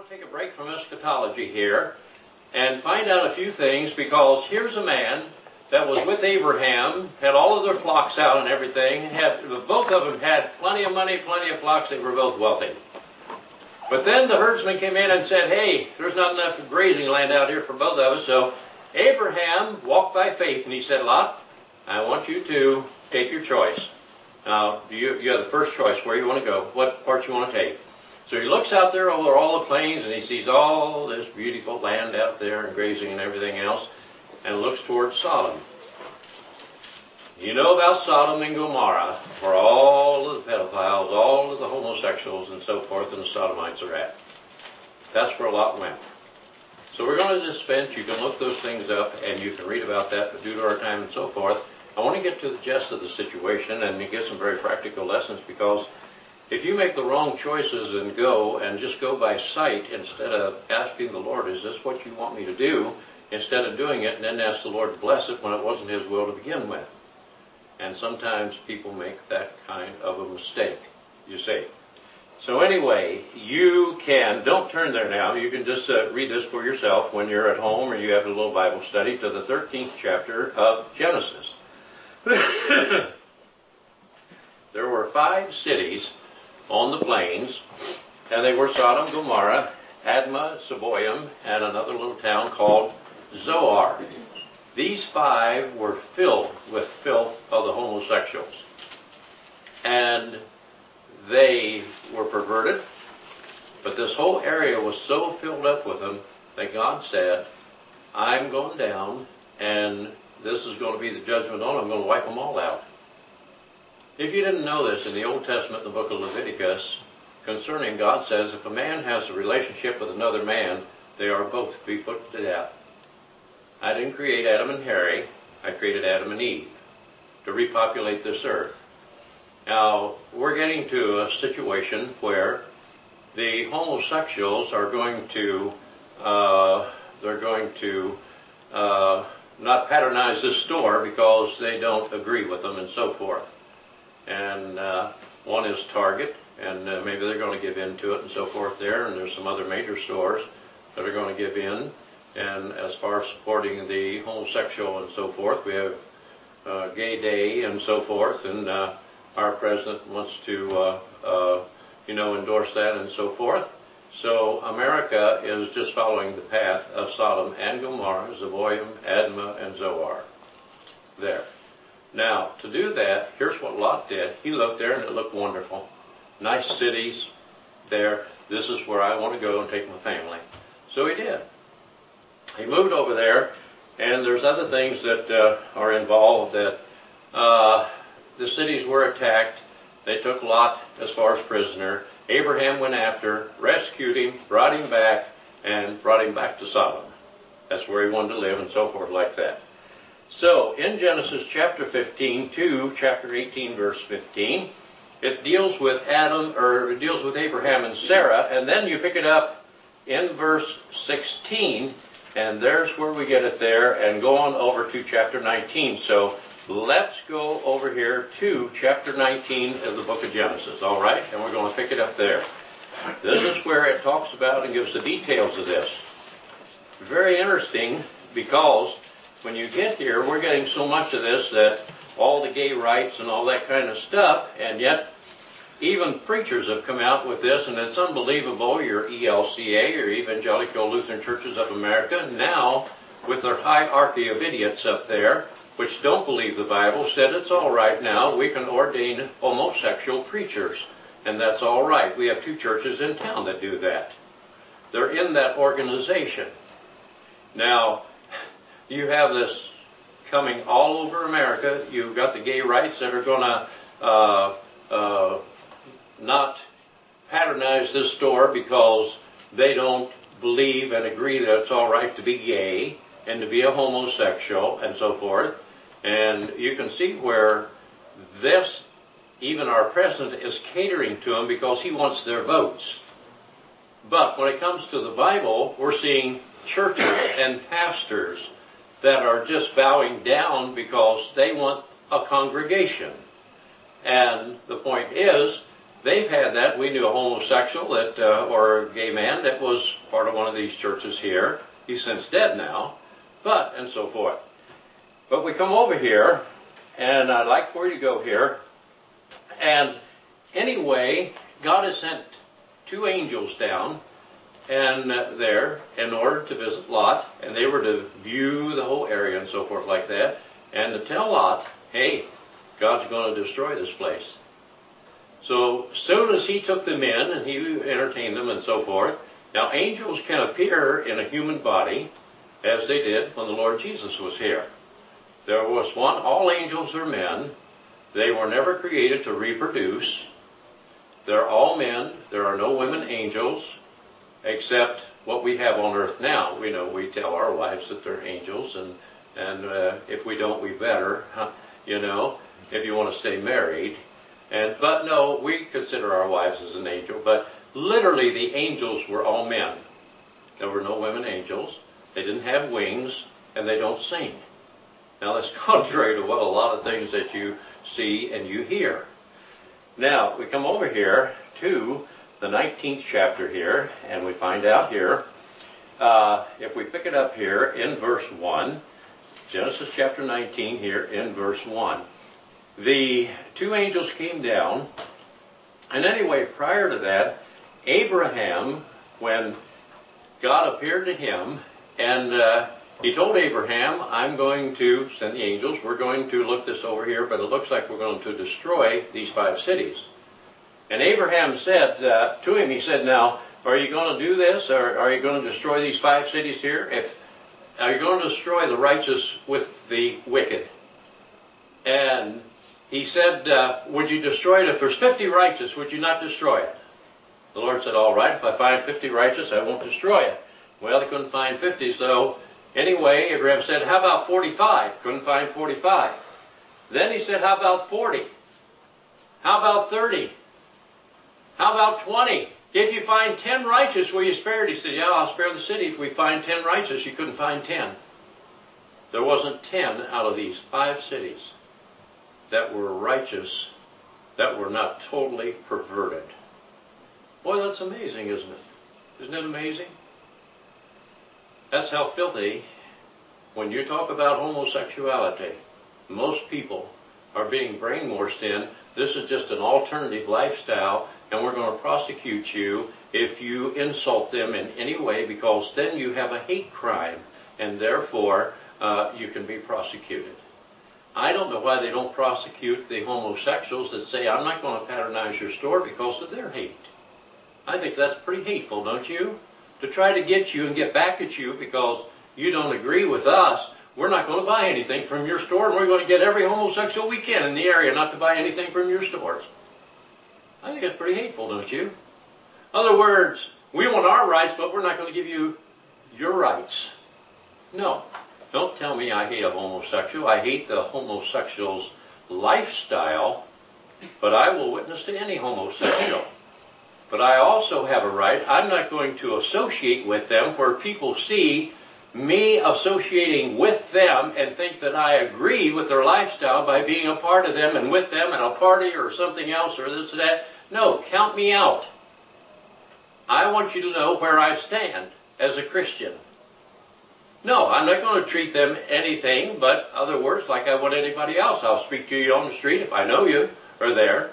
to take a break from eschatology here and find out a few things, because here's a man that was with Abraham, had all of their flocks out and everything, both of them had plenty of money, plenty of flocks, they were both wealthy. But then the herdsman came in and said, hey, there's not enough grazing land out here for both of us. So Abraham walked by faith, and he said, Lot, I want you to take your choice. Now, you have the first choice, where you want to go, what part you want to take. So he looks out there over all the plains, and he sees all this beautiful land out there and grazing and everything else, and looks towards Sodom. You know about Sodom and Gomorrah, where all of the pedophiles, all of the homosexuals and so forth, and the Sodomites are at. That's where Lot went. So we're going to dispense. You can look those things up, and you can read about that, but due to our time and so forth, I want to get to the gist of the situation and give some very practical lessons, because if you make the wrong choices and just go by sight instead of asking the Lord, is this what you want me to do, instead of doing it and then ask the Lord to bless it when it wasn't His will to begin with. And sometimes people make that kind of a mistake, you see. So anyway, you can, don't turn there now, you can just read this for yourself when you're at home or you have a little Bible study, to the 13th chapter of Genesis. There were 5 cities on the plains, and they were Sodom, Gomorrah, Admah, Zeboim, and another little town called Zoar. These 5 were filled with filth of the homosexuals. And they were perverted, but this whole area was so filled up with them that God said, I'm going down, and this is going to be the judgment on them. I'm going to wipe them all out. If you didn't know this, in the Old Testament, in the book of Leviticus, concerning, God says, if a man has a relationship with another man, they are both to be put to death. I didn't create Adam and Harry. I created Adam and Eve to repopulate this earth. Now, we're getting to a situation where the homosexuals are going to, not patronize this store because they don't agree with them and so forth. And one is Target, and maybe they're going to give in to it and so forth there, and there's some other major stores that are going to give in. And as far as supporting the homosexual and so forth, we have Gay Day and so forth, and our president wants to, endorse that and so forth. So America is just following the path of Sodom and Gomorrah, Zeboim, Admah, and Zoar. There. Now, to do that, here's what Lot did. He looked there, and it looked wonderful. Nice cities there. This is where I want to go and take my family. So he did. He moved over there, and there's other things that are involved. That the cities were attacked. They took Lot as far as prisoner. Abraham went after, rescued him, brought him back, and brought him back to Sodom. That's where he wanted to live and so forth like that. So, in Genesis chapter 15 to chapter 18, verse 15, it deals with Abraham and Sarah, and then you pick it up in verse 16, and there's where we get it there, and go on over to chapter 19. So, let's go over here to chapter 19 of the book of Genesis, all right? And we're going to pick it up there. This is where it talks about and gives the details of this. Very interesting, because when you get here, we're getting so much of this that all the gay rights and all that kind of stuff, and yet even preachers have come out with this, and it's unbelievable. Your ELCA, your Evangelical Lutheran Churches of America, now with their hierarchy of idiots up there, which don't believe the Bible, said it's all right now. We can ordain homosexual preachers, and that's all right. We have 2 churches in town that do that. They're in that organization. Now, you have this coming all over America. You've got the gay rights that are going to not patronize this store because they don't believe and agree that it's all right to be gay and to be a homosexual and so forth. And you can see where this, even our president, is catering to them because he wants their votes. But when it comes to the Bible, we're seeing churches and pastors that are just bowing down because they want a congregation. And the point is they've had that. We knew a homosexual that, or a gay man that was part of one of these churches here. He's since dead now, and so forth. But we come over here, and I'd like for you to go here. And anyway, God has sent 2 angels down and there in order to visit Lot, and they were to view the whole area and so forth like that, and to tell Lot, hey, God's going to destroy this place. So soon as he took them in and he entertained them and so forth, now angels can appear in a human body as they did when the Lord Jesus was here. There was one, all angels are men. They were never created to reproduce. They're all men. There are no women angels, except what we have on earth now. We know we tell our wives that they're angels, and if we don't, we better, if you want to stay married. But no, we consider our wives as an angel. But literally, the angels were all men. There were no women angels. They didn't have wings, and they don't sing. Now, that's contrary to what a lot of things that you see and you hear. Now, we come over here to the 19th chapter here, and we find out here, if we pick it up here in verse 1, Genesis chapter 19 here in verse 1. The 2 angels came down, and anyway, prior to that, Abraham, when God appeared to him, and he told Abraham, I'm going to send the angels, we're going to look this over here, but it looks like we're going to destroy these 5 cities. And Abraham said to him, he said, now, are you going to do this, or are you going to destroy these 5 cities here? Are you going to destroy the righteous with the wicked? And he said, would you destroy it? If there's 50 righteous, would you not destroy it? The Lord said, all right, if I find 50 righteous, I won't destroy it. Well, they couldn't find 50, so anyway, Abraham said, how about 45? Couldn't find 45. Then he said, how about 40? How about 30? How about 20? If you find 10 righteous, will you spare it? He said, yeah, I'll spare the city if we find 10 righteous. You couldn't find 10. There wasn't 10 out of these 5 cities that were righteous, that were not totally perverted. Boy, that's amazing, isn't it? Isn't it amazing? That's how filthy, when you talk about homosexuality, most people are being brainwashed in, this is just an alternative lifestyle, and we're going to prosecute you if you insult them in any way, because then you have a hate crime, and therefore you can be prosecuted. I don't know why they don't prosecute the homosexuals that say, I'm not going to patronize your store because of their hate. I think that's pretty hateful, don't you? To try to get you and get back at you because you don't agree with us, we're not going to buy anything from your store, and we're going to get every homosexual we can in the area not to buy anything from your stores. I think it's pretty hateful, don't you? In other words, we want our rights, but we're not going to give you your rights. No. Don't tell me I hate a homosexual. I hate the homosexual's lifestyle, but I will witness to any homosexual. But I also have a right. I'm not going to associate with them where people see me associating with them and think that I agree with their lifestyle by being a part of them and with them at a party or something else or this or that. No, count me out. I want you to know where I stand as a Christian. No, I'm not going to treat them anything but other words like I would anybody else. I'll speak to you on the street if I know you are there.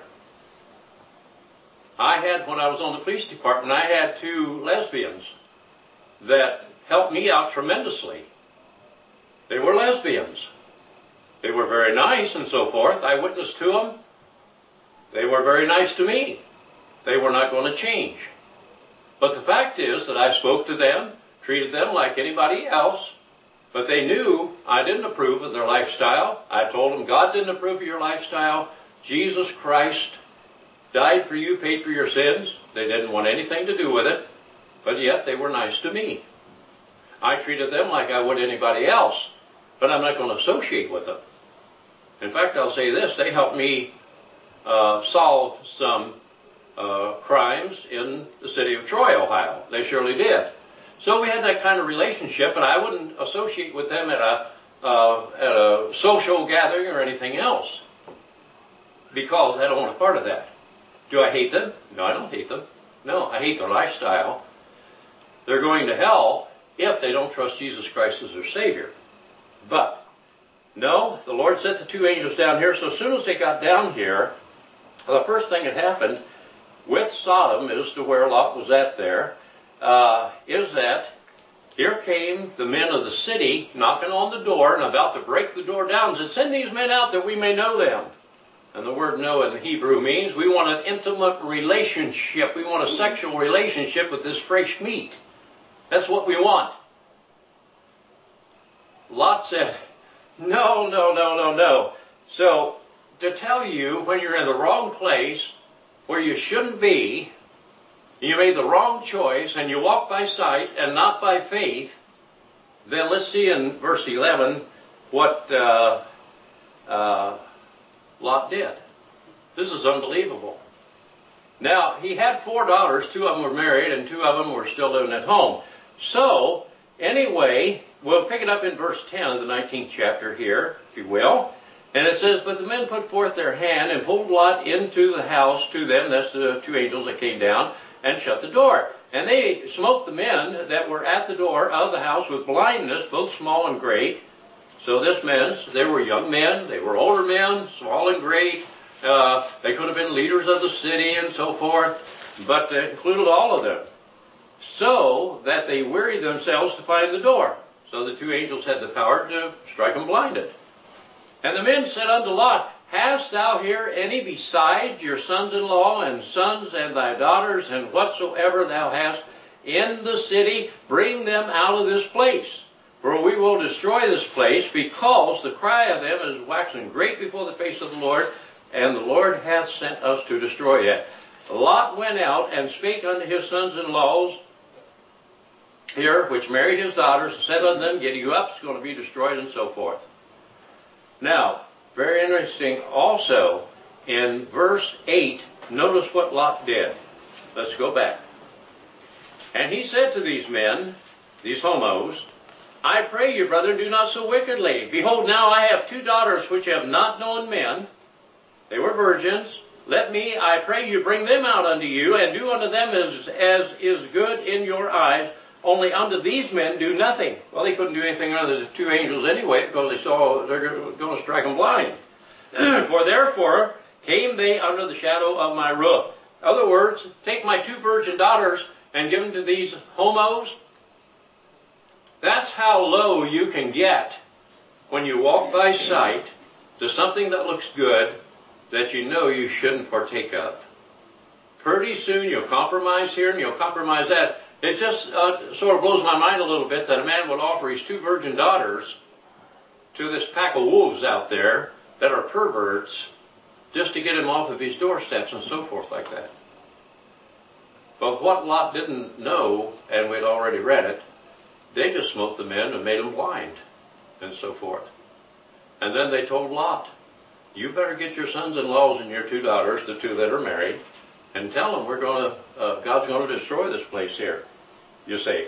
When I was on the police department, I had 2 lesbians that helped me out tremendously. They were lesbians. They were very nice and so forth. I witnessed to them. They were very nice to me. They were not going to change. But the fact is that I spoke to them, treated them like anybody else, but they knew I didn't approve of their lifestyle. I told them, God didn't approve of your lifestyle. Jesus Christ died for you, paid for your sins. They didn't want anything to do with it, but yet they were nice to me. I treated them like I would anybody else, but I'm not going to associate with them. In fact, I'll say this, they helped me solve some crimes in the city of Troy, Ohio. They surely did. So we had that kind of relationship, and I wouldn't associate with them at a social gathering or anything else because I don't want a part of that. Do I hate them? No, I don't hate them. No, I hate their lifestyle. They're going to hell if they don't trust Jesus Christ as their Savior. But, no, the Lord sent the two angels down here, so as soon as they got down here, the first thing that happened with Sodom, as to where Lot was at there, is that here came the men of the city knocking on the door and about to break the door down and said, "Send these men out that we may know them." And the word know in the Hebrew means we want an intimate relationship. We want a sexual relationship with this fresh meat. That's what we want. Lot said, no, no, no, no, no. So, to tell you when you're in the wrong place, where you shouldn't be, you made the wrong choice, and you walk by sight and not by faith, then let's see in verse 11 what Lot did. This is unbelievable. Now, he had 4 daughters. 2 of them were married, and 2 of them were still living at home. So, anyway, we'll pick it up in verse 10 of the 19th chapter here, if you will. And it says, "But the men put forth their hand and pulled Lot into the house to them," that's the 2 angels that came down, "and shut the door. And they smote the men that were at the door of the house with blindness, both small and great." So this means they were young men, they were older men, small and great. They could have been leaders of the city and so forth, but it included all of them. So that they wearied themselves to find the door. So the 2 angels had the power to strike them blinded. "And the men said unto Lot, Hast thou here any besides your sons-in-law and sons and thy daughters, and whatsoever thou hast in the city, bring them out of this place. For we will destroy this place, because the cry of them is waxing great before the face of the Lord, and the Lord hath sent us to destroy it." Lot went out and spake unto his sons-in-laws here, which married his daughters, and said unto them, "Get you up, it's going to be destroyed," and so forth. Now, very interesting also, in verse 8, notice what Lot did. Let's go back. "And he said to these men," these homos, "I pray you, brethren, do not so wickedly. Behold, now I have 2 daughters which have not known men. They were virgins. Let me, I pray you, bring them out unto you, and do unto them as is good in your eyes. Only unto these men do nothing." Well, they couldn't do anything unto the 2 angels anyway, because they saw they're going to strike them blind. "For therefore came they under the shadow of my roof." In other words, take my 2 virgin daughters and give them to these homos. That's how low you can get when you walk by sight to something that looks good that you know you shouldn't partake of. Pretty soon you'll compromise here and you'll compromise that. It just sort of blows my mind a little bit that a man would offer his 2 virgin daughters to this pack of wolves out there that are perverts just to get him off of his doorsteps and so forth like that. But what Lot didn't know, and we'd already read it, they just smote the men and made them blind and so forth. And then they told Lot, "You better get your sons-in-laws and your 2 daughters, the 2 that are married, and tell them God's going to destroy this place here, you see."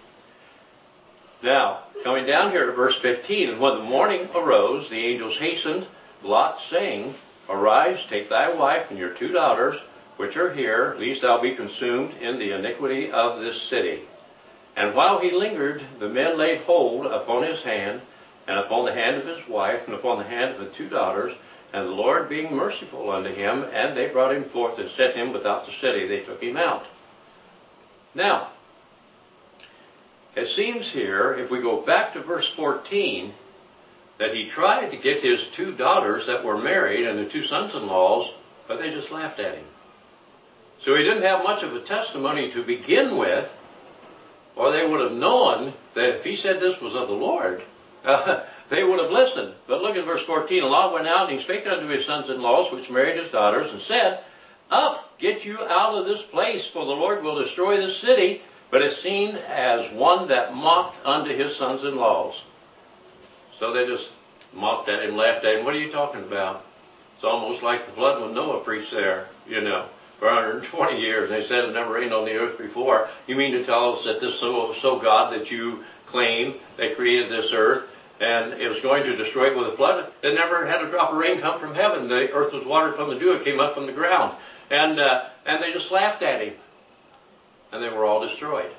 Now, coming down here to verse 15, "And when the morning arose, the angels hastened Lot, saying, Arise, take thy wife and your 2 daughters, which are here, lest thou be consumed in the iniquity of this city. And while he lingered, the men laid hold upon his hand, and upon the hand of his wife, and upon the hand of the 2 daughters, and the Lord being merciful unto him, and they brought him forth and set him without the city. They took him out." Now, it seems here, if we go back to verse 14, that he tried to get his 2 daughters that were married and the 2 sons-in-laws, but they just laughed at him. So he didn't have much of a testimony to begin with, or they would have known that if he said this was of the Lord, they would have listened. But look at verse 14. "And Lot went out, and he spake unto his sons-in-laws, which married his daughters, and said, Up, get you out of this place, for the Lord will destroy this city. But it seemed as one that mocked unto his sons-in-laws." So they just mocked at him, laughed at him. "What are you talking about? It's almost like the flood when Noah preached there, for 120 years. They said it never rained on the earth before. You mean to tell us that this so God that you claim that created this earth, and it was going to destroy it with a flood? It never had a drop of rain come from heaven. The earth was watered from the dew. It came up from the ground. And they just laughed at him. And they were all destroyed.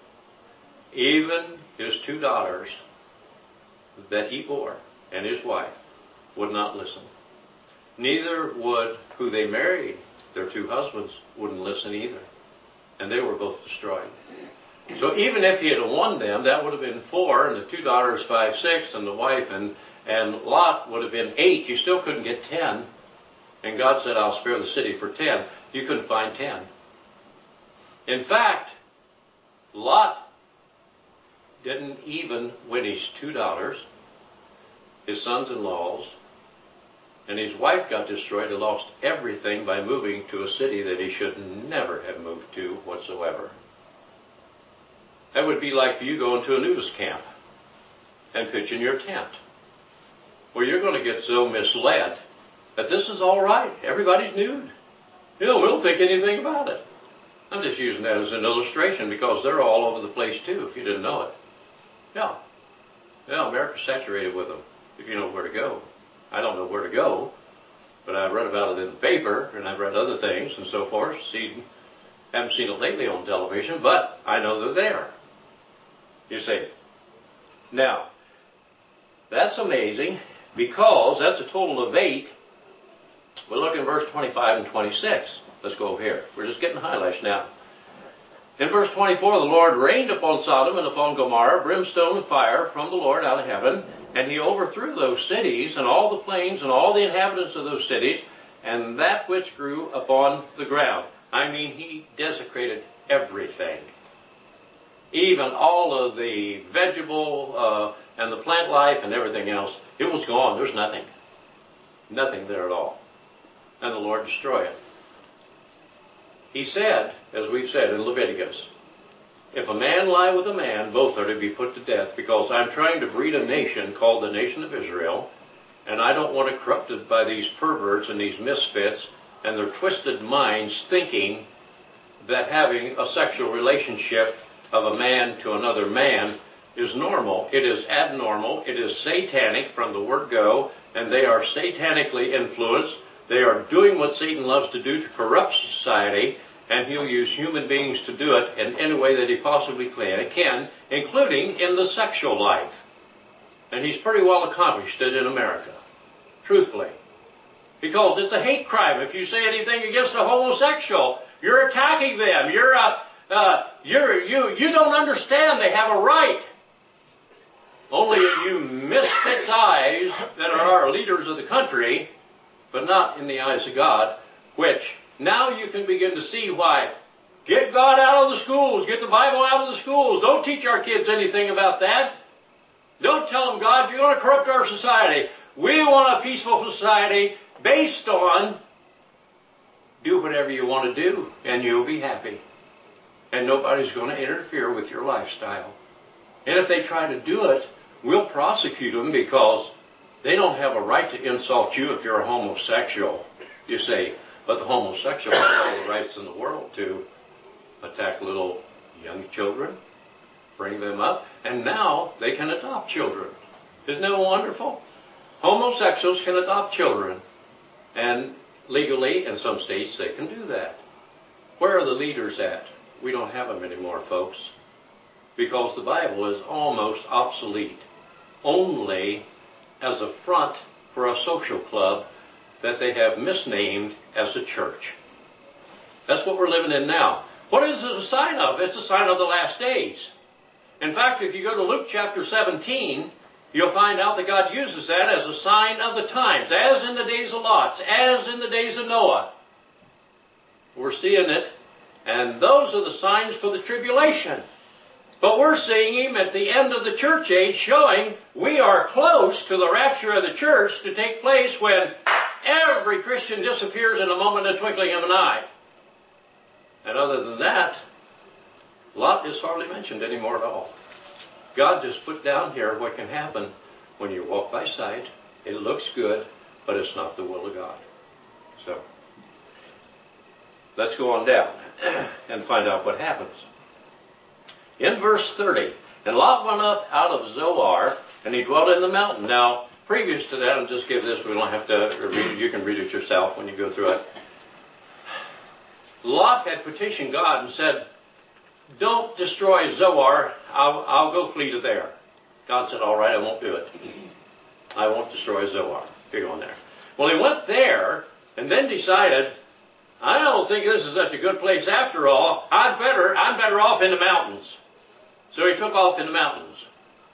Even his 2 daughters that he bore and his wife would not listen. Neither would who they married, their 2 husbands, wouldn't listen either. And they were both destroyed. So even if he had won them, that would have been 4, and the 2 daughters 5, 6, and the wife and Lot would have been 8. You still couldn't get 10. And God said, I'll spare the city for 10. You couldn't find 10. In fact, Lot didn't even win his 2 daughters, his sons-in-laws, and his wife got destroyed. He lost everything by moving to a city that he should never have moved to whatsoever. That would be like you going to a nudist camp and pitching your tent. Well, you're going to get so misled that this is all right. Everybody's nude. We don't think anything about it. I'm just using that as an illustration because they're all over the place too, if you didn't know it. Yeah, America's saturated with them, if you know where to go. I don't know where to go, but I've read about it in the paper, and I've read other things and so forth. Haven't seen it lately on television, but I know they're there. You see. Now, that's amazing because that's a total of 8. We'll look in verse 25 and 26. Let's go over here. We're just getting highlights now. In verse 24, the Lord rained upon Sodom and upon Gomorrah brimstone and fire from the Lord out of heaven, and he overthrew those cities and all the plains and all the inhabitants of those cities, and that which grew upon the ground. I mean, he desecrated everything. Even all of the vegetable and the plant life and everything else, it was gone. There's nothing. Nothing there at all. And the Lord destroyed it. He said, as we've said in Leviticus, if a man lie with a man, both are to be put to death, because I'm trying to breed a nation called the nation of Israel, and I don't want it corrupted by these perverts and these misfits and their twisted minds thinking that having a sexual relationship of a man to another man is normal. It is abnormal. It is satanic from the word go, and they are satanically influenced. They are doing what Satan loves to do to corrupt society, and he'll use human beings to do it in any way that he possibly can, including in the sexual life. And he's pretty well accomplished it in America, truthfully. Because it's a hate crime. If you say anything against a homosexual, you're attacking them. You don't understand. They have a right. Only in you misfits' eyes that are our leaders of the country, but not in the eyes of God, which now you can begin to see why. Get God out of the schools. Get the Bible out of the schools. Don't teach our kids anything about that. Don't tell them, God, you're going to corrupt our society. We want a peaceful society based on do whatever you want to do, and you'll be happy. And nobody's going to interfere with your lifestyle. And if they try to do it, we'll prosecute them because they don't have a right to insult you if you're a homosexual, you say. But the homosexual has all the rights in the world to attack little young children, bring them up, and now they can adopt children. Isn't that wonderful? Homosexuals can adopt children, and legally in some states they can do that. Where are the leaders at? We don't have them anymore, folks, because the Bible is almost obsolete, only as a front for a social club that they have misnamed as a church. That's what we're living in now. What is it a sign of? It's a sign of the last days. In fact, if you go to Luke chapter 17, you'll find out that God uses that as a sign of the times, as in the days of Lot, as in the days of Noah. We're seeing it, and those are the signs for the tribulation. But we're seeing him at the end of the church age, showing we are close to the rapture of the church to take place when every Christian disappears in a moment of twinkling of an eye. And other than that, Lot is hardly mentioned anymore at all. God just put down here what can happen when you walk by sight. It looks good, but it's not the will of God. So, let's go on down and find out what happens. In verse 30, and Lot went up out of Zoar, and he dwelt in the mountain. Now, previous to that, I'll just give this. We don't have to read it. You can read it yourself when you go through it. Lot had petitioned God and said, don't destroy Zoar, I'll go flee to there. God said, all right, I won't do it. I won't destroy Zoar. You're going there. Well, he went there and then decided, I don't think this is such a good place after all. I'm better off in the mountains. So he took off in the mountains.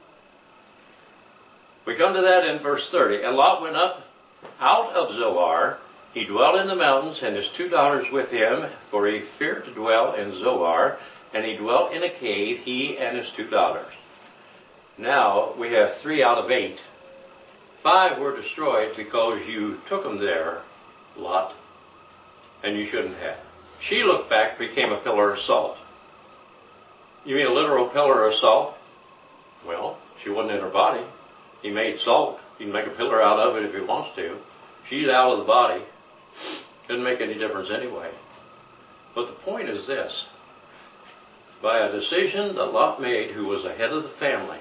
We come to that in verse 30. And Lot went up out of Zoar. He dwelt in the mountains, and his 2 daughters with him, for he feared to dwell in Zoar. And he dwelt in a cave, he and his 2 daughters. Now we have 3 out of 8. 5 were destroyed because you took them there, Lot, and you shouldn't have. She looked back, became a pillar of salt. You mean a literal pillar of salt? Well, she wasn't in her body. He made salt. He can make a pillar out of it if he wants to. She's out of the body. Doesn't make any difference anyway. But the point is this. By a decision that Lot made, who was the head of the family,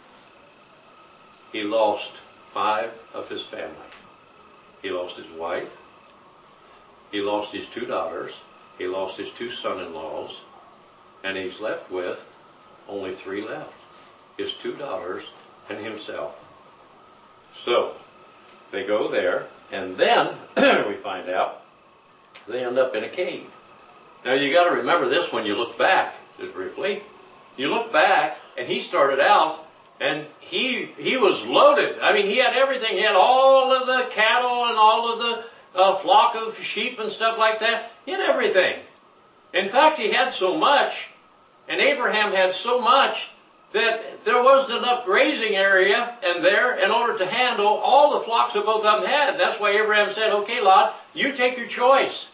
he lost 5 of his family. He lost his wife. He lost his 2 daughters. He lost his 2 son-in-laws. And he's left with only 3 left. His 2 daughters and himself. So, they go there, and then we find out they end up in a cave. Now you got to remember this when you look back, just briefly. You look back, and he started out, and he was loaded. I mean, he had everything. He had all of the cattle and all of the flock of sheep and stuff like that. He had everything. In fact, he had so much, and Abraham had so much, that there wasn't enough grazing area in there in order to handle all the flocks that both of them had. And that's why Abraham said, okay, Lot, you take your choice.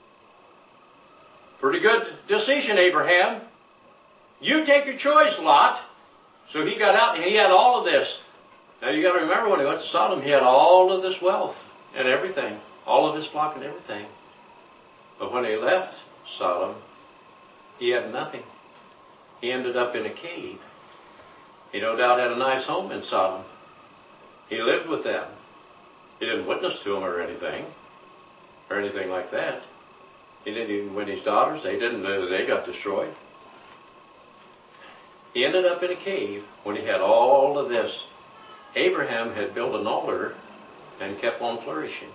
Pretty good decision, Abraham. You take your choice, Lot. So he got out and he had all of this. Now you got to remember when he went to Sodom, he had all of this wealth and everything. All of his flock and everything. But when he left Sodom, he had nothing. He ended up in a cave. He no doubt had a nice home in Sodom. He lived with them. He didn't witness to them or anything like that. He didn't even win his daughters. They got destroyed. He ended up in a cave when he had all of this. Abraham had built an altar and kept on flourishing.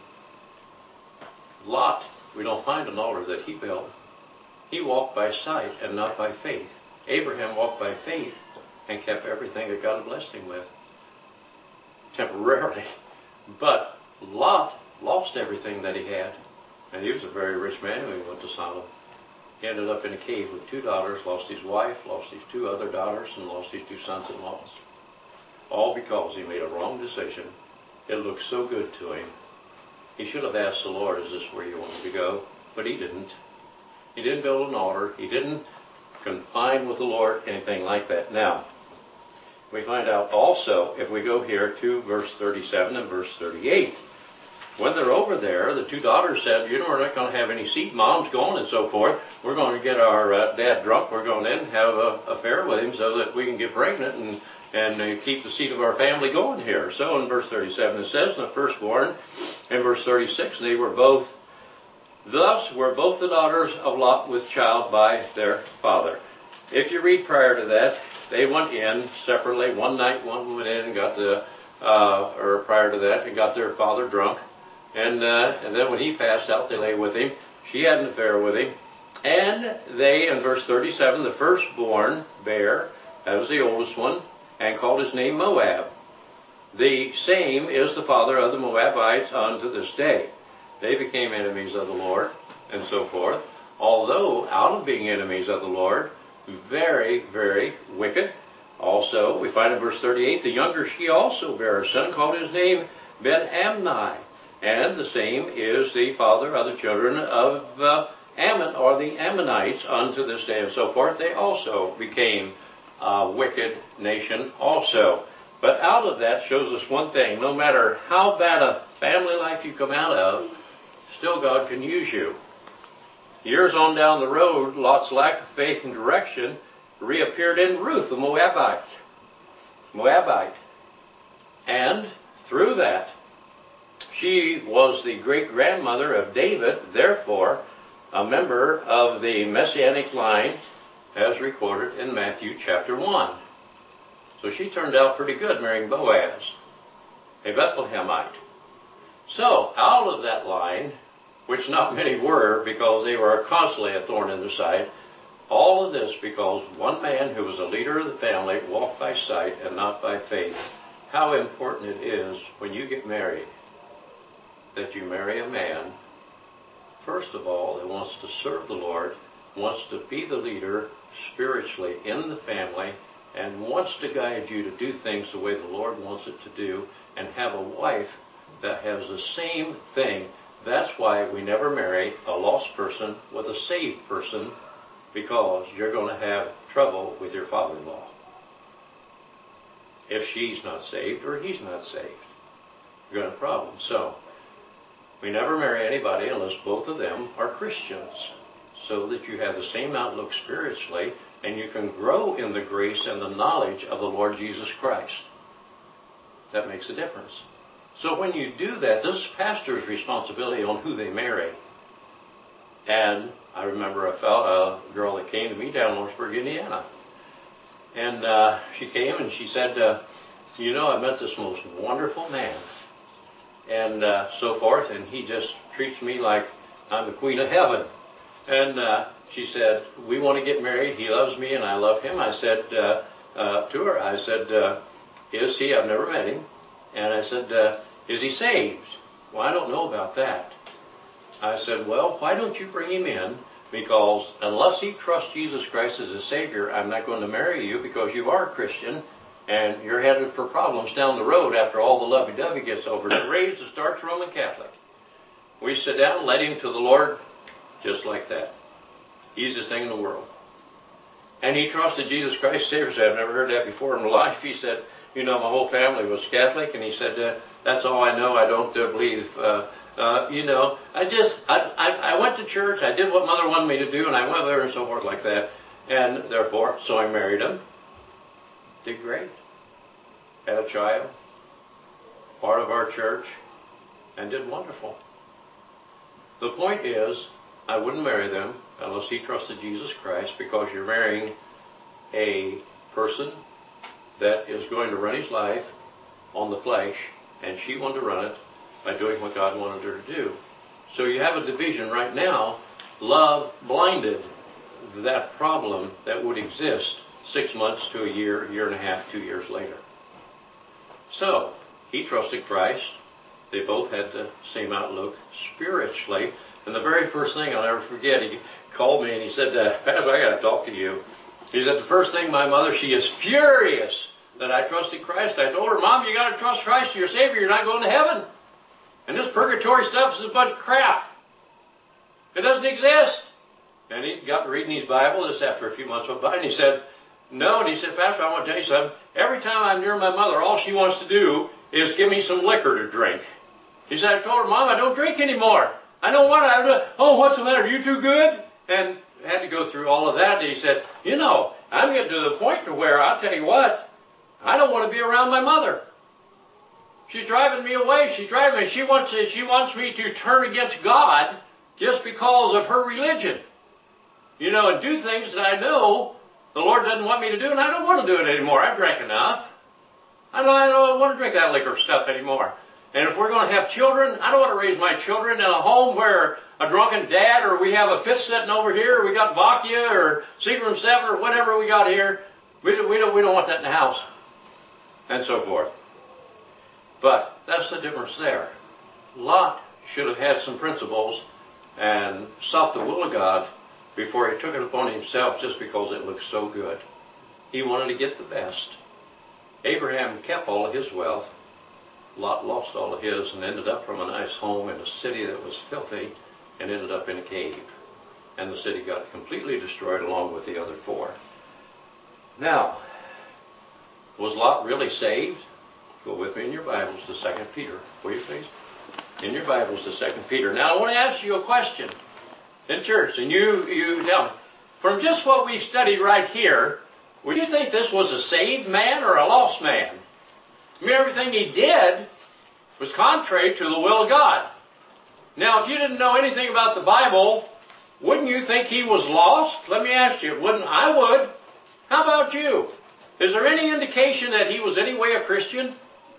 Lot, we don't find an altar that he built. He walked by sight and not by faith. Abraham walked by faith and kept everything that God had blessed him with. Temporarily. But Lot lost everything that he had. And he was a very rich man when he went to Sodom. He ended up in a cave with 2 daughters, lost his wife, lost his 2 other daughters, and lost his 2 sons-in-laws. All because he made a wrong decision. It looked so good to him. He should have asked the Lord, is this where you want me to go? But he didn't. He didn't build an altar. He didn't confine with the Lord, anything like that. Now, we find out also, if we go here to verse 37 and verse 38, when they're over there, the 2 daughters said, we're not going to have any seed. Mom's going and so forth. We're going to get our dad drunk. We're going in and have an affair with him so that we can get pregnant and keep the seed of our family going here. So in verse 37 it says, the firstborn, in verse 36, thus were both the daughters of Lot with child by their father. If you read prior to that, they went in separately. One night one went in and got prior to that, and got their father drunk. And then when he passed out, they lay with him. She had an affair with him. And they, in verse 37, the firstborn bare, that was the oldest one, and called his name Moab. The same is the father of the Moabites unto this day. They became enemies of the Lord, and so forth. Although, out of being enemies of the Lord, very, very wicked. Also, we find in verse 38, the younger she also bare a son, called his name Ben-Ammi. And the same is the father of the children of Ammon, or the Ammonites, unto this day, and so forth. They also became a wicked nation also. But out of that shows us one thing. No matter how bad a family life you come out of, still God can use you. Years on down the road, Lot's lack of faith and direction reappeared in Ruth, the Moabite. And through that, she was the great-grandmother of David. Therefore, a member of the Messianic line as recorded in Matthew chapter 1. So she turned out pretty good marrying Boaz, a Bethlehemite. So out of that line, which not many were because they were constantly a thorn in their side, all of this because one man who was a leader of the family walked by sight and not by faith. How important it is when you get married that you marry a man, first of all, that wants to serve the Lord, wants to be the leader spiritually in the family, and wants to guide you to do things the way the Lord wants it to do, and have a wife that has the same thing. That's why we never marry a lost person with a saved person, because you're going to have trouble with your father-in-law if she's not saved or he's not saved. You're going to have a problem. So we never marry anybody unless both of them are Christians, so that you have the same outlook spiritually and you can grow in the grace and the knowledge of the Lord Jesus Christ. That makes a difference. So when you do that, this is pastor's responsibility on who they marry. And I remember a girl that came to me down in Lawrenceburg, Indiana. And she came and she said, I met this most wonderful man. And so forth, and he just treats me like I'm the queen of heaven. And she said, we want to get married. He loves me and I love him. I said to her, I said, is he? I've never met him. And I said, is he saved? Well, I don't know about that. I said, well, why don't you bring him in? Because unless he trusts Jesus Christ as his Savior, I'm not going to marry you because you are a Christian and you're headed for problems down the road after all the lovey-dovey gets over. Raised a starch Roman Catholic. We sit down, led him to the Lord just like that. Easiest thing in the world. And he trusted Jesus Christ as Savior. Said, I've never heard that before in my life. He said, my whole family was Catholic. And he said, that's all I know. I don't believe. I went to church. I did what Mother wanted me to do. And I went there and so forth like that. And therefore, so I married him. Did great. Had a child. Part of our church. And did wonderful. The point is, I wouldn't marry them unless he trusted Jesus Christ, because you're marrying a person that is going to run his life on the flesh, and she wanted to run it by doing what God wanted her to do. So you have a division right now. Love blinded that problem that would exist 6 months to a year, year and a half, 2 years later. So he trusted Christ. They both had the same outlook spiritually. And the very first thing, I'll never forget, he called me and he said, Pastor, I got to talk to you. He said, the first thing, my mother, she is furious that I trusted Christ. I told her, Mom, you got to trust Christ, your Savior. You're not going to heaven. And this purgatory stuff is a bunch of crap. It doesn't exist. And he got reading his Bible just after a few months went by, and he said, no. And he said, Pastor, I want to tell you something. Every time I'm near my mother, all she wants to do is give me some liquor to drink. He said, I told her, Mom, I don't drink anymore. I don't want to. Oh, what's the matter? Are you too good? And had to go through all of that. And he said, I'm getting to the point to where, I'll tell you what, I don't want to be around my mother. She's driving me away. She's driving me. She wants me to turn against God just because of her religion. And do things that I know the Lord doesn't want me to do, and I don't want to do it anymore. I've drank enough. I don't want to drink that liquor stuff anymore. And if we're going to have children, I don't want to raise my children in a home where a drunken dad, or we have a fifth sitting over here, or we got Vakia or Seagram 7 or whatever we got here. We don't want that in the house. And so forth. But that's the difference there. Lot should have had some principles and sought the will of God before he took it upon himself just because it looked so good. He wanted to get the best. Abraham kept all of his wealth. Lot lost all of his and ended up from a nice home in a city that was filthy and ended up in a cave. And the city got completely destroyed along with the other 4. Now, was Lot really saved? Go with me in your Bibles to 2 Peter. Will you please? In your Bibles to 2 Peter. Now, I want to ask you a question in church, and you tell me. From just what we studied right here, would you think this was a saved man or a lost man? Everything he did was contrary to the will of God. Now, if you didn't know anything about the Bible, Wouldn't you think he was lost? Let me ask you, wouldn't I would? How about you? Is there any indication that he was any way a Christian?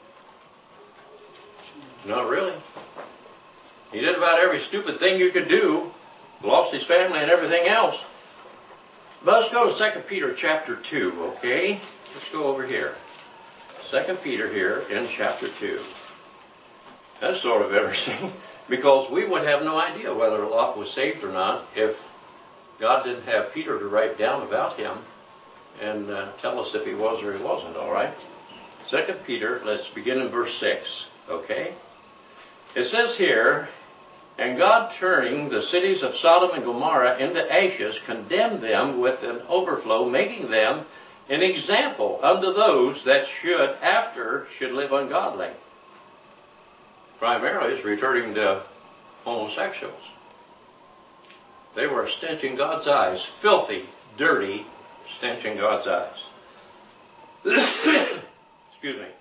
Not really. He did about every stupid thing you could do, lost his family and everything else. But let's go to 2 Peter chapter 2, okay? Let's go over here. 2 Peter here in chapter 2. That's sort of interesting, because we would have no idea whether Lot was saved or not if God didn't have Peter to write down about him and tell us if he was or he wasn't, all right? 2 Peter, let's begin in verse 6, okay? It says here, and God, turning the cities of Sodom and Gomorrah into ashes, condemned them with an overflow, making them an example unto those that should live ungodly. Primarily, it's returning to homosexuals. They were a stench in God's eyes, filthy, dirty stench in God's eyes. Excuse me.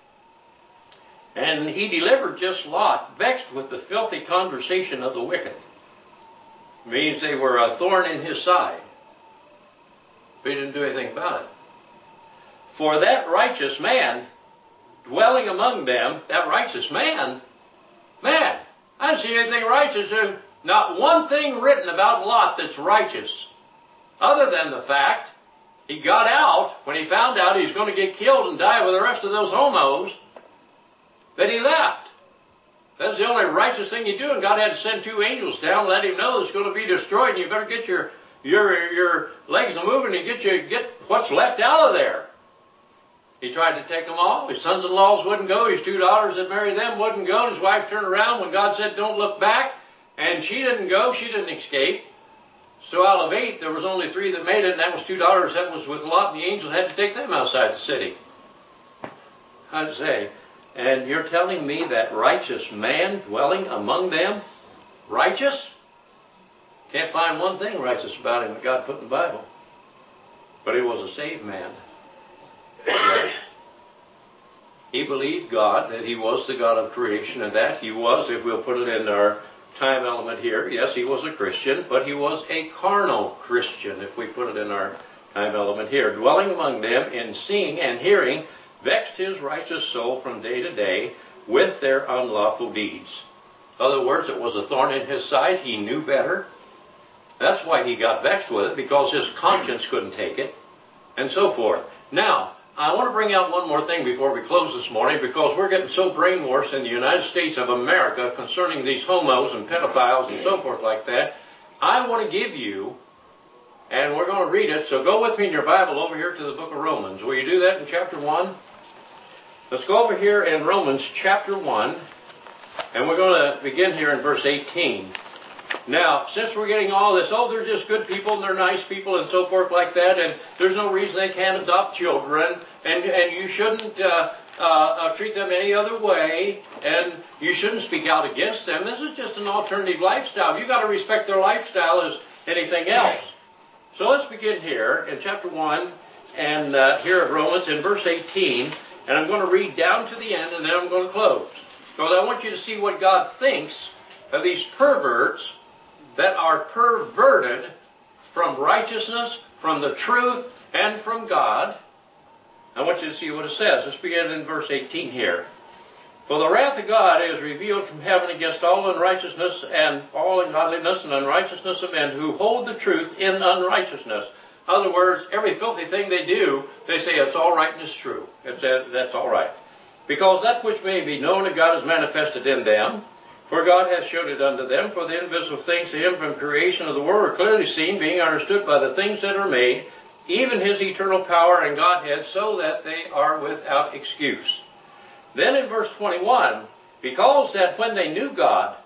And he delivered just Lot, vexed with the filthy conversation of the wicked. It means they were a thorn in his side. But he didn't do anything about it. For that righteous man, dwelling among them, that righteous man, I don't see anything righteous. There's not one thing written about Lot that's righteous, other than the fact he got out when he found out he's going to get killed and die with the rest of those homos, that he left. That's the only righteous thing you do, and God had to send 2 angels down and let him know it's going to be destroyed, and you better get your legs moving and get what's left out of there. He tried to take them all. His sons-in-laws wouldn't go. His 2 daughters that married them wouldn't go. And his wife turned around when God said, don't look back. And she didn't go. She didn't escape. So out of 8, there was only 3 that made it, and that was 2 daughters. That was with Lot, and the angels had to take them outside the city. I'd say, and you're telling me that righteous man dwelling among them, righteous? Can't find one thing righteous about him that God put in the Bible. But he was a saved man. Yes. He believed God, that he was the God of creation, and that he was, if we'll put it in our time element here, yes, he was a Christian, but he was a carnal Christian, if we put it in our time element here. Dwelling among them in seeing and hearing, vexed his righteous soul from day to day with their unlawful deeds. In other words, it was a thorn in his side. He knew better. That's why he got vexed with it, because his conscience couldn't take it, and so forth. Now, I want to bring out one more thing before we close this morning, because we're getting so brainwashed in the United States of America concerning these homos and pedophiles and so forth like that. I want to give you, and we're going to read it, so go with me in your Bible over here to the book of Romans. Will you do that in chapter 1? Let's go over here in Romans chapter 1, and we're going to begin here in verse 18. Now, since we're getting all this, they're just good people and they're nice people and so forth like that, and there's no reason they can't adopt children, and you shouldn't treat them any other way, and you shouldn't speak out against them. This is just an alternative lifestyle. You've got to respect their lifestyle as anything else. So let's begin here in chapter 1, and here at Romans in verse 18, and I'm going to read down to the end, and then I'm going to close. Because I want you to see what God thinks of these perverts that are perverted from righteousness, from the truth, and from God. I want you to see what it says. Let's begin in verse 18 here. For the wrath of God is revealed from heaven against all unrighteousness and all ungodliness and unrighteousness of men who hold the truth in unrighteousness. In other words, every filthy thing they do, they say it's all right and it's true. That's all right. Because that which may be known of God is manifested in them. For God hath showed it unto them, for the invisible things to him from creation of the world are clearly seen, being understood by the things that are made, even his eternal power and Godhead, so that they are without excuse. Then in verse 21, because that when they knew God,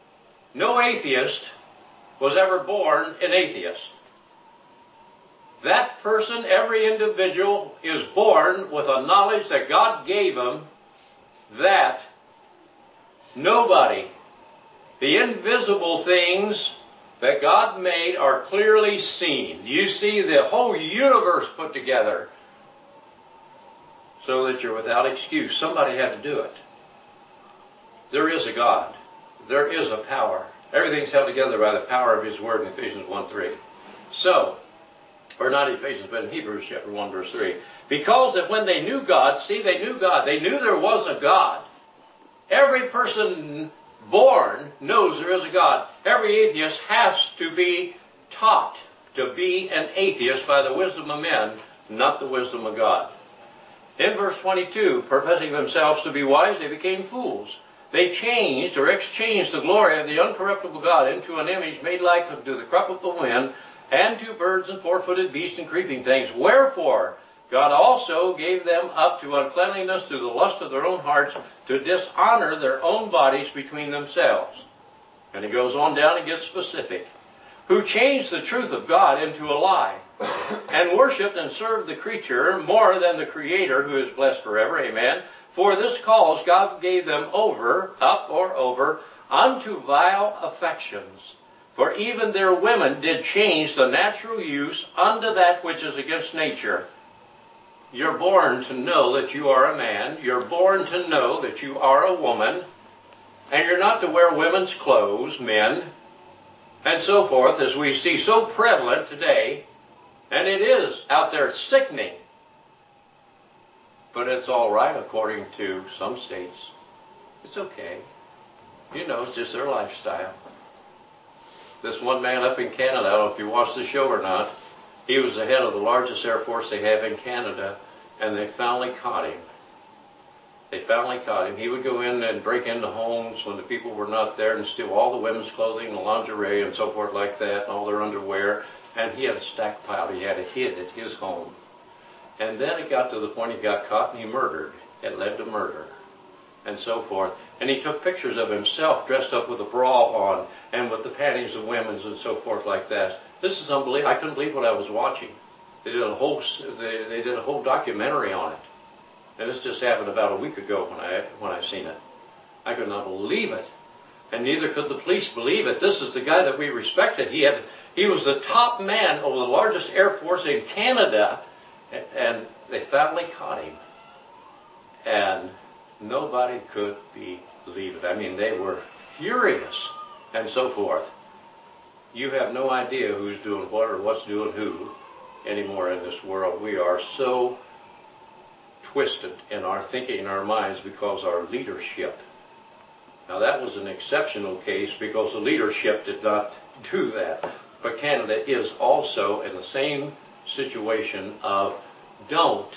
no atheist was ever born an atheist. That person, every individual, is born with a knowledge that God gave him that nobody, the invisible things that God made are clearly seen. You see the whole universe put together so that you're without excuse. Somebody had to do it. There is a God. There is a power. Everything's held together by the power of his word in Ephesians 1:3. So, or not Ephesians, but in Hebrews chapter 1, verse 3. Because that when they knew God, see, they knew God. They knew there was a God. Every person born knows there is a God. Every atheist has to be taught to be an atheist by the wisdom of men, not the wisdom of God. In verse 22, professing themselves to be wise, they became fools. They changed or exchanged the glory of the uncorruptible God into an image made like unto the corruptible wind, and to birds and four-footed beasts and creeping things. Wherefore God also gave them up to uncleanliness through the lust of their own hearts, to dishonor their own bodies between themselves. And he goes on down and gets specific. Who changed the truth of God into a lie, and worshipped and served the creature more than the Creator, who is blessed forever. Amen. For this cause God gave them over unto vile affections. For even their women did change the natural use unto that which is against nature. You're born to know that you are a man. You're born to know that you are a woman. And you're not to wear women's clothes, men, and so forth, as we see so prevalent today. And it is out there sickening. But it's all right according to some states. It's okay. You know, it's just their lifestyle. This one man up in Canada, I don't know if you watched the show or not, he was the head of the largest air force they have in Canada, and they finally caught him. They finally caught him. He would go in and break into homes when the people were not there and steal all the women's clothing, the lingerie, and so forth like that, and all their underwear. And he had a stacked pile. He had it hid at his home. And then it got to the point he got caught and he murdered. It led to murder, and so forth. And he took pictures of himself dressed up with a bra on and with the panties of women's and so forth like that. This is unbelievable. I couldn't believe what I was watching. They did a whole documentary on it. And this just happened about a week ago when I seen it. I could not believe it. And neither could the police believe it. This is the guy that we respected. He was the top man over the largest air force in Canada. And they finally caught him. And nobody could believe it. I mean, they were furious and so forth. You have no idea who's doing what or what's doing who anymore in this world. We are so twisted in our thinking and our minds because our leadership. Now that was an exceptional case because the leadership did not do that. But Canada is also in the same situation of don't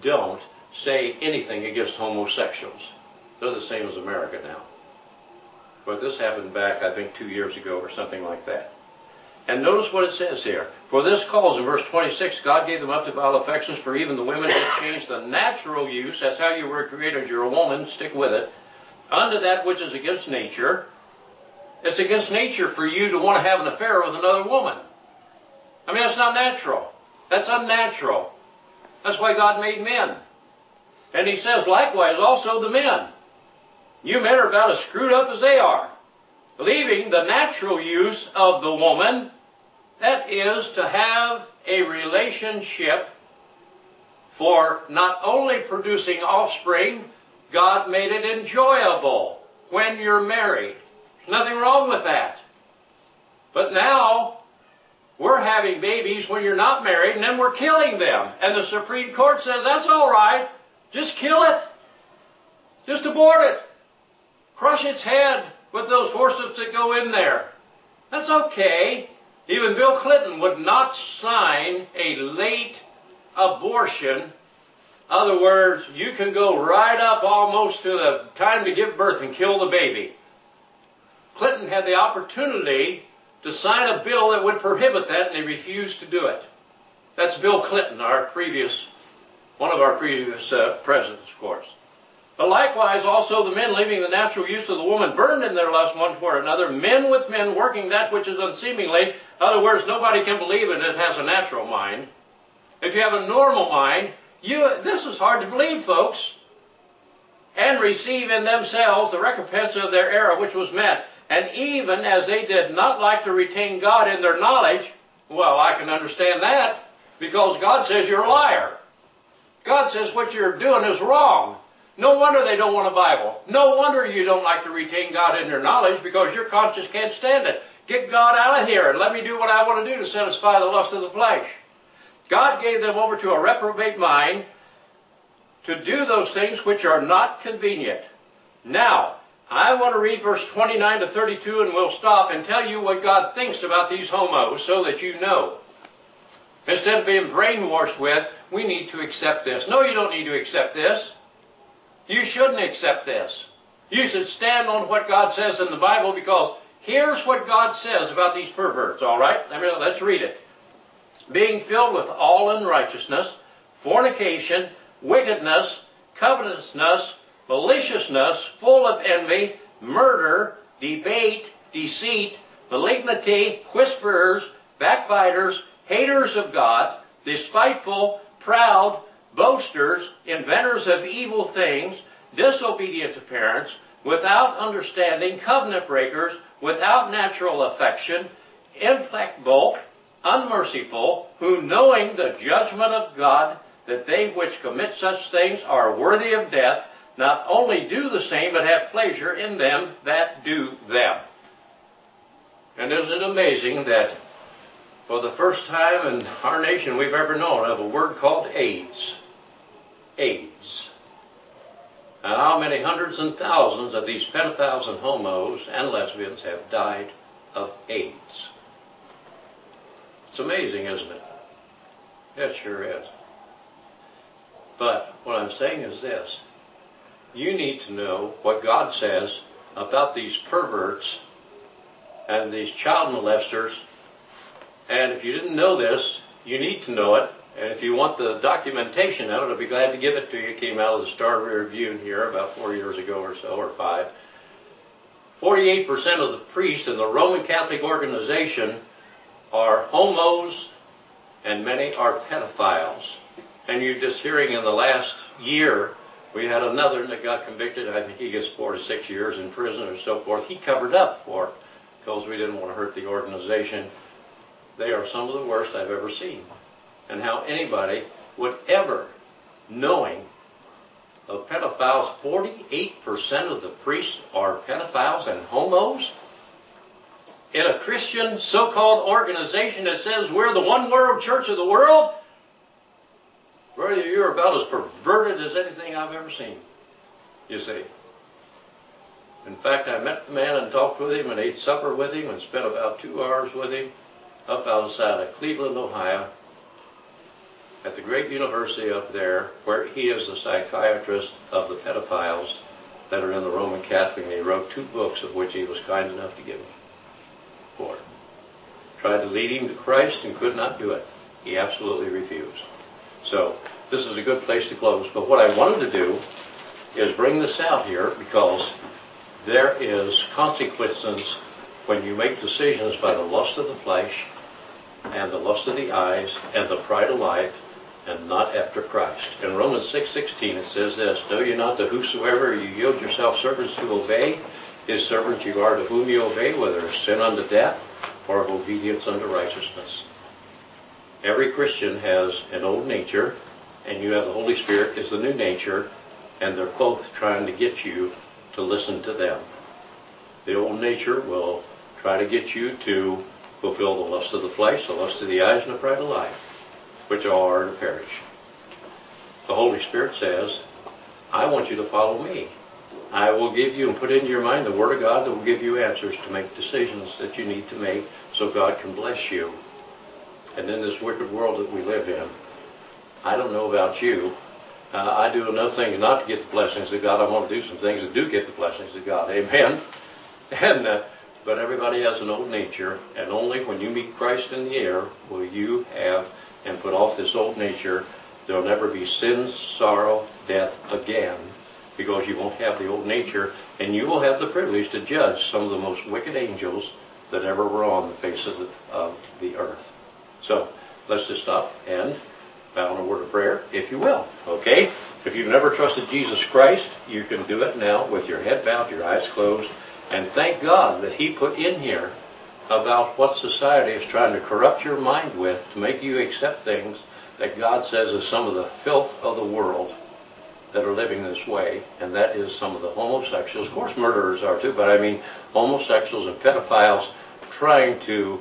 say anything against homosexuals. They're the same as America now. But this happened back, I think, 2 years ago or something like that. And notice what it says here. For this cause, in verse 26, God gave them up to vile affections, for even the women did change the natural use. That's how you were created. You're a woman. Stick with it. Unto that which is against nature. It's against nature for you to want to have an affair with another woman. I mean, that's not natural. That's unnatural. That's why God made men. And he says, likewise, also the men. You men are about as screwed up as they are. Leaving the natural use of the woman, that is to have a relationship for not only producing offspring, God made it enjoyable when you're married. There's nothing wrong with that. But now, we're having babies when you're not married, and then we're killing them. And the Supreme Court says, that's all right. Just kill it. Just abort it. Crush its head with those forceps that go in there. That's okay. Even Bill Clinton would not sign a late abortion. In other words, you can go right up almost to the time to give birth and kill the baby. Clinton had the opportunity to sign a bill that would prohibit that, and he refused to do it. That's Bill Clinton, one of our previous presidents, of course. But likewise, also the men, leaving the natural use of the woman, burned in their lust one toward another, men with men, working that which is unseemingly. In other words, nobody can believe it has a natural mind. If you have a normal mind, this is hard to believe, folks. And receive in themselves the recompense of their error which was met. And even as they did not like to retain God in their knowledge, well, I can understand that, because God says you're a liar. God says what you're doing is wrong. No wonder they don't want a Bible. No wonder you don't like to retain God in your knowledge, because your conscience can't stand it. Get God out of here and let me do what I want to do to satisfy the lust of the flesh. God gave them over to a reprobate mind to do those things which are not convenient. Now, I want to read verse 29 to 32, and we'll stop and tell you what God thinks about these homos so that you know. Instead of being brainwashed with, we need to accept this. No, you don't need to accept this. You shouldn't accept this. You should stand on what God says in the Bible, because here's what God says about these perverts, all right? Let's read it. Being filled with all unrighteousness, fornication, wickedness, covetousness, maliciousness, full of envy, murder, debate, deceit, malignity, whisperers, backbiters, haters of God, despiteful, proud, boasters, inventors of evil things, disobedient to parents, without understanding, covenant breakers, without natural affection, implacable, unmerciful, who knowing the judgment of God, that they which commit such things are worthy of death, not only do the same, but have pleasure in them that do them. And isn't it amazing that for the first time in our nation we've ever known of a word called AIDS. AIDS. And how many hundreds and thousands of these pedophiles and homos and lesbians have died of AIDS? It's amazing, isn't it? It sure is. But what I'm saying is this. You need to know what God says about these perverts and these child molesters. And if you didn't know this, you need to know it. And if you want the documentation of it, I'll be glad to give it to you. It came out of the Star Review here about 4 years ago or so, or 5. 48% of the priests in the Roman Catholic organization are homos, and many are pedophiles. And you're just hearing in the last year, we had another that got convicted. I think he gets 4 to 6 years in prison or so forth. He covered up for it because we didn't want to hurt the organization. They are some of the worst I've ever seen. And how anybody would ever, knowing of pedophiles, 48% of the priests are pedophiles and homos? In a Christian so-called organization that says we're the one world church of the world? Brother, you're about as perverted as anything I've ever seen, you see. In fact, I met the man and talked with him and ate supper with him and spent about 2 hours with him up outside of Cleveland, Ohio, at the great university up there, where he is the psychiatrist of the pedophiles that are in the Roman Catholic, and he wrote 2 books of which he was kind enough to give me for it. Tried to lead him to Christ and could not do it. He absolutely refused. So this is a good place to close. But what I wanted to do is bring this out here, because there is consequences when you make decisions by the lust of the flesh and the lust of the eyes and the pride of life, and not after Christ. In Romans 6:16 it says this, know ye not that whosoever you yield yourself servants to obey, his servants you are to whom you obey, whether of sin unto death or of obedience unto righteousness. Every Christian has an old nature, and you have the Holy Spirit is the new nature, and they're both trying to get you to listen to them. The old nature will try to get you to fulfill the lust of the flesh, the lust of the eyes, and the pride of life, which all are to perish. The Holy Spirit says, I want you to follow me. I will give you and put into your mind the Word of God that will give you answers to make decisions that you need to make so God can bless you. And in this wicked world that we live in, I don't know about you, I do enough things not to get the blessings of God. I want to do some things that do get the blessings of God. Amen? And but everybody has an old nature, and only when you meet Christ in the air will you have and put off this old nature. There will never be sin, sorrow, death again, because you won't have the old nature, and you will have the privilege to judge some of the most wicked angels that ever were on the face of the earth. So let's just stop and bow in a word of prayer, if you will. Okay? If you've never trusted Jesus Christ, you can do it now with your head bowed, your eyes closed, and thank God that He put in here about what society is trying to corrupt your mind with to make you accept things that God says is some of the filth of the world. that are living this way, and that is some of the homosexuals. Of course, murderers are too, but I mean homosexuals and pedophiles trying to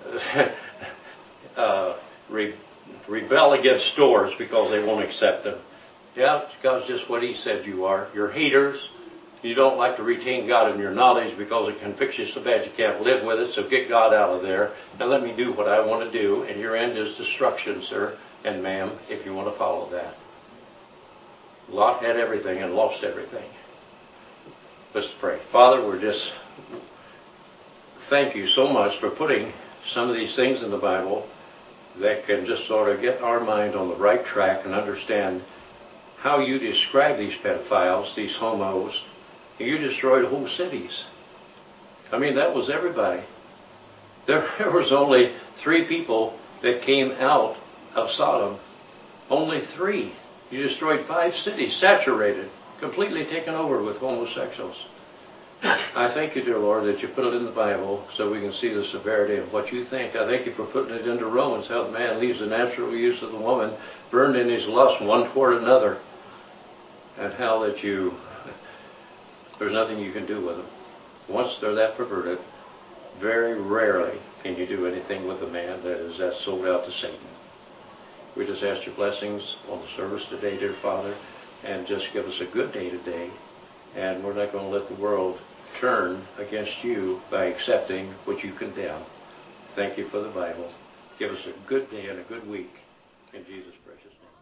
rebel against stores because they won't accept them. Yeah, God's just what He said you are. You're haters. You don't like to retain God in your knowledge because it convicts you so bad you can't live with it, so get God out of there and let me do what I want to do, and your end is destruction, sir and ma'am, if you want to follow that. Lot had everything and lost everything. Let's pray. Father, we're just thank you so much for putting some of these things in the Bible that can just sort of get our mind on the right track and understand how you describe these pedophiles, these homos. You destroyed whole cities. I mean, that was everybody. There was only 3 people that came out of Sodom. Only 3. You destroyed 5 cities, saturated, completely taken over with homosexuals. I thank you, dear Lord, that you put it in the Bible so we can see the severity of what you think. I thank you for putting it into Romans, how the man leaves the natural use of the woman, burned in his lust one toward another, and how that there's nothing you can do with them. Once they're that perverted, very rarely can you do anything with a man that is that sold out to Satan. We just ask your blessings on the service today, dear Father, and just give us a good day today. And we're not going to let the world turn against you by accepting what you condemn. Thank you for the Bible. Give us a good day and a good week. In Jesus' precious name.